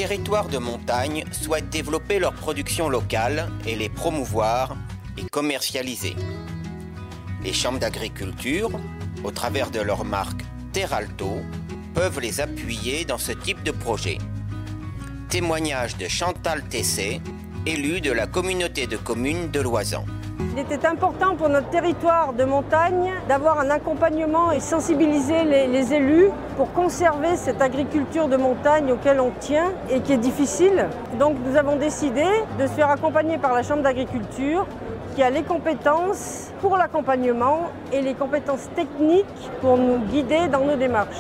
territoires de montagne souhaitent développer leur production locale et les promouvoir et commercialiser. Les chambres d'agriculture, au travers de leur marque Terralto, peuvent les appuyer dans ce type de projet. Témoignage de Chantal Tessé, élue de la communauté de communes de Loisan. Il était important pour notre territoire de montagne d'avoir un accompagnement et sensibiliser les élus pour conserver cette agriculture de montagne auquel on tient et qui est difficile. Donc nous avons décidé de se faire accompagner par la Chambre d'agriculture qui a les compétences pour l'accompagnement et les compétences techniques pour nous guider dans nos démarches.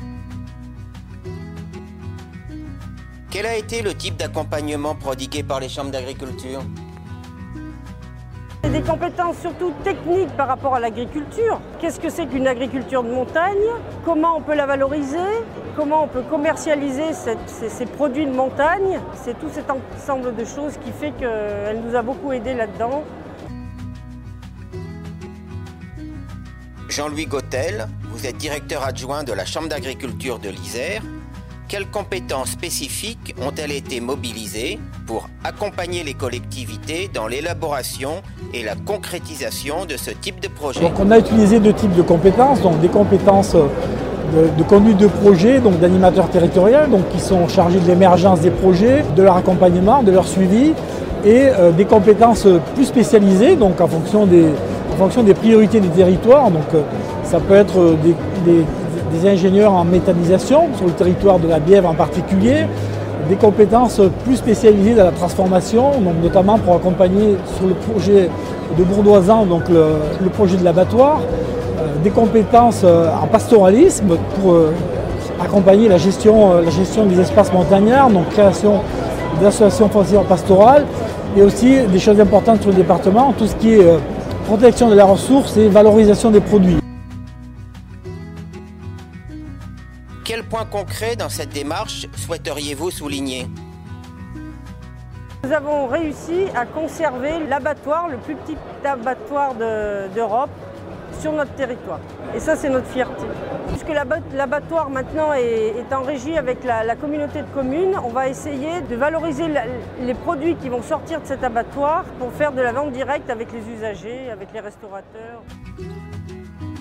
Quel a été le type d'accompagnement prodigué par les chambres d'agriculture ? C'est des compétences surtout techniques par rapport à l'agriculture. Qu'est-ce que c'est qu'une agriculture de montagne? Comment on peut la valoriser? Comment on peut commercialiser ces produits de montagne? C'est tout cet ensemble de choses qui fait qu'elle nous a beaucoup aidés là-dedans. Jean-Louis Gautel, vous êtes directeur adjoint de la Chambre d'agriculture de l'Isère. Quelles compétences spécifiques ont-elles été mobilisées pour accompagner les collectivités dans l'élaboration et la concrétisation de ce type de projet? Donc on a utilisé deux types de compétences, donc des compétences de conduite de projet, donc d'animateurs territoriaux, donc qui sont chargés de l'émergence des projets, de leur accompagnement, de leur suivi, et des compétences plus spécialisées, donc en fonction des priorités des territoires. Donc ça peut être des ingénieurs en méthanisation, sur le territoire de la Bièvre en particulier, des compétences plus spécialisées dans la transformation, donc notamment pour accompagner sur le projet de Bourdoisan, donc le projet de l'abattoir, des compétences en pastoralisme pour accompagner la gestion des espaces montagnards, donc création d'associations foncières pastorales, et aussi des choses importantes sur le département, tout ce qui est protection de la ressource et valorisation des produits. Quel point concret dans cette démarche souhaiteriez-vous souligner? Nous avons réussi à conserver l'abattoir, le plus petit abattoir d'Europe, sur notre territoire. Et ça, c'est notre fierté. Puisque l'abattoir maintenant est en régie avec la communauté de communes, on va essayer de valoriser les produits qui vont sortir de cet abattoir pour faire de la vente directe avec les usagers, avec les restaurateurs.